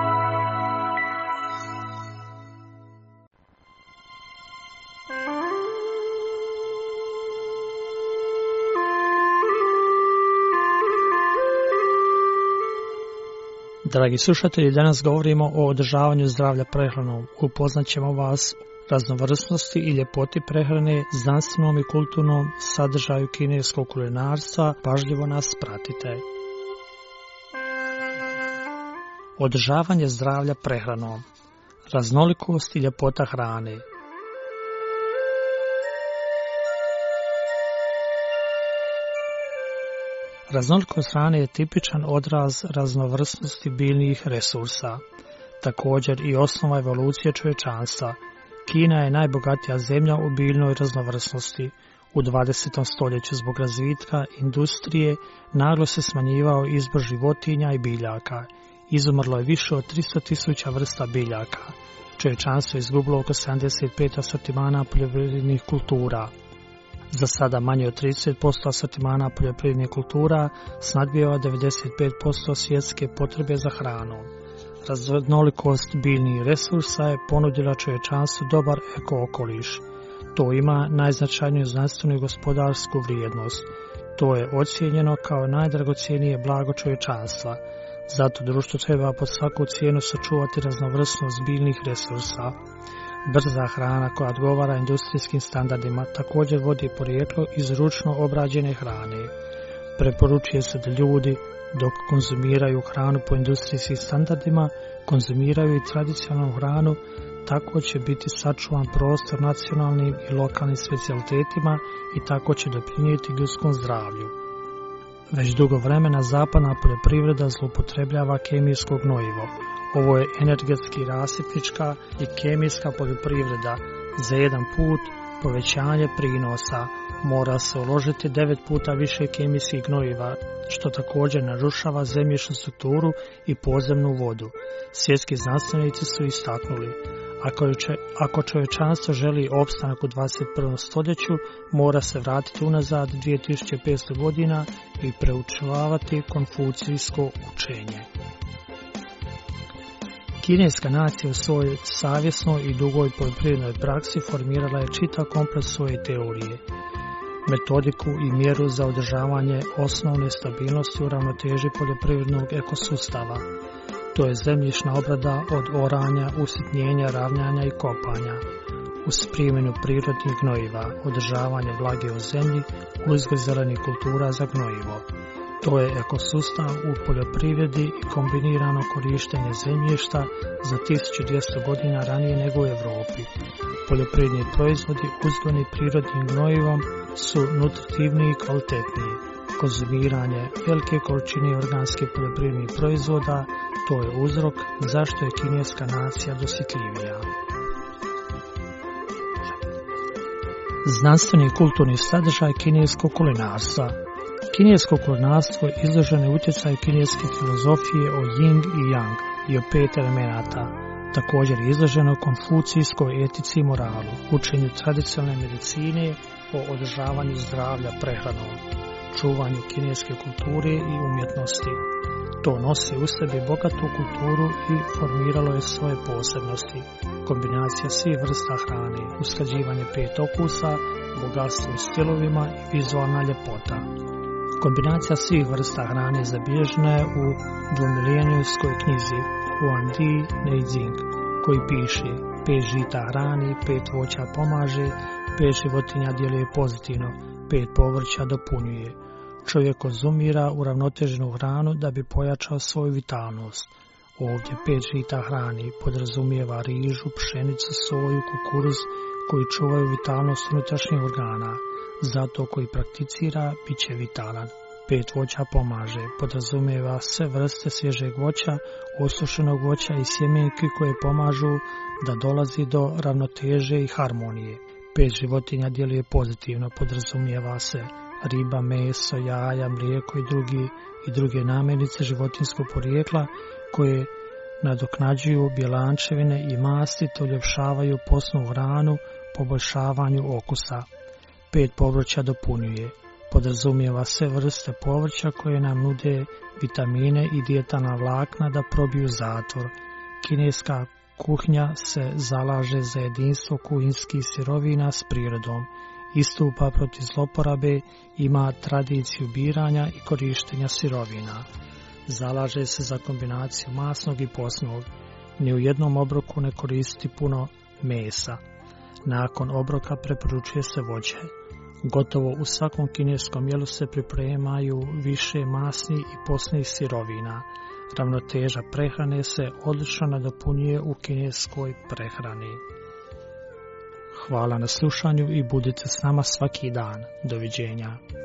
Dragi slušatelji, danas govorimo o održavanju zdravlja prehranom. Upoznat ćemo vas raznovrsnosti i ljepoti prehrane, znanstvenom i kulturnom sadržaju kineskog kulinarstva. Pažljivo nas pratite. Održavanje zdravlja prehranom. Raznolikost i ljepota hrane. Raznolikost hrane je tipičan odraz raznovrsnosti biljnih resursa, također i osnova evolucije čovječanstva. Kina je najbogatija zemlja u biljnoj raznovrsnosti. U 20. stoljeću zbog razvitka industrije naglo se smanjivao izbor životinja i biljaka. Izumrlo je više od 300.000 vrsta biljaka. Čovječanstvo je izgubilo oko 75 asortimana poljoprivrednih kultura. Za sada manje od 30% asortimana poljoprivrednih kultura snadbijeva 95% svjetske potrebe za hranom. Raznolikost biljnih resursa je ponudila čovječanstvu dobar eko-okoliš. To ima najznačajniju znanstvenu i gospodarsku vrijednost. To je ocijenjeno kao najdragocjenije blago čovječanstva. Zato društvo treba pod svaku cijenu sačuvati raznovrsnost biljnih resursa. Brza hrana koja odgovara industrijskim standardima također vodi porijeklo iz ručno obrađene hrane. Preporučuje se da ljudi, dok konzumiraju hranu po industrijskim standardima, konzumiraju i tradicionalnu hranu, tako će biti sačuvan prostor nacionalnim i lokalnim specijalitetima i tako će doprinijeti ljudskom zdravlju. Već dugo vremena zapadna poljoprivreda zloupotrebljava kemijsko gnojivo. Ovo je energetski rasipnička i kemijska poljoprivreda. Za jedan put povećanje prinosa mora se uložiti 9 puta više kemijskih gnojiva, što također narušava zemljišnu strukturu i podzemnu vodu. Svjetski znanstvenici su istaknuli, ako čovječanstvo želi opstanak u 21. stoljeću, mora se vratiti unazad 2500 godina i preučavati konfucijsko učenje. Kineska nacija u svojoj savjesnoj i dugoj poljoprivrednoj praksi formirala je čitav kompleks svoje teorije, metodiku i mjeru za održavanje osnovne stabilnosti u ravnoteži poljoprivrednog ekosustava. To je zemljišna obrada od oranja, usitnjenja, ravnjanja i kopanja, uz primjenu prirodnih gnojiva, održavanje vlage u zemlji, uzgoj zelenih kultura za gnojivo. To je ekosustav u poljoprivredi i kombinirano korištenje zemljišta za 1200 godina ranije nego u Europi. Poljoprivredni proizvodi uzgojeni prirodnim gnojivom su nutritivniji i kvalitetniji. Konzumiranje velike količine organskih poljoprivrednih proizvoda to je uzrok zašto je kineska nacija dosjetljivija. Znanstveni i kulturni sadržaj kineskog kulinarstva. Kinesko kulinarstvo izloženo je utjecaju kineske filozofije o yin i yang i o 5 elemenata. Također je izloženo konfucijskoj etici i moralu, učenju tradicionalne medicine, o održavanju zdravlja prehranom, čuvanju kineske kulture i umjetnosti. To nosi u sebi bogatu kulturu i formiralo je svoje posebnosti. Kombinacija svih vrsta hrane, usklađivanje 5 okusa, bogatstvo u stilovima i vizualna ljepota. Kombinacija svih vrsta hrane zabilježena je u dvomilenijskoj knjizi Huangdi Neijing, koji piše 5 žita hrani, 5 voća pomaže, 5 životinja djeluje pozitivno, 5 povrća dopunjuje. Čovjek konzumira uravnoteženu hranu da bi pojačao svoju vitalnost. Ovdje 5 žita hrani podrazumijeva rižu, pšenicu, soju, kukuruz koji čuvaju vitalnost unutrašnjih organa. Zato koji prakticira bit će vitalan. 5 voća pomaže podrazumijeva sve vrste svježeg voća, osušenog voća i sjemenki koje pomažu da dolazi do ravnoteže i harmonije. 5 životinja djeluje pozitivno, podrazumijeva se riba, meso, jaja, mlijeko i druge namirnice životinjskog porijekla koje nadoknađuju bjelančevine i masti te uljepšavaju posnu hranu, poboljšavanju okusa. 5 povrća dopunjuje, podrazumijeva sve vrste povrća koje nam nude vitamine i dijetalna vlakna da probiju zatvor. Kineska kuhinja se zalaže za jedinstvo kuhinjskih sirovina s prirodom, istupa protiv zloporabe, ima tradiciju biranja i korištenja sirovina. Zalaže se za kombinaciju masnog i posnog, ni u jednom obroku ne koristi puno mesa. Nakon obroka preporučuje se voće. Gotovo u svakom kineskom jelu se pripremaju više masnih i posnih sirovina. Ravnoteža prehrane se odlično nadopunjuje u kineskoj prehrani. Hvala na slušanju i budite s nama svaki dan. Doviđenja.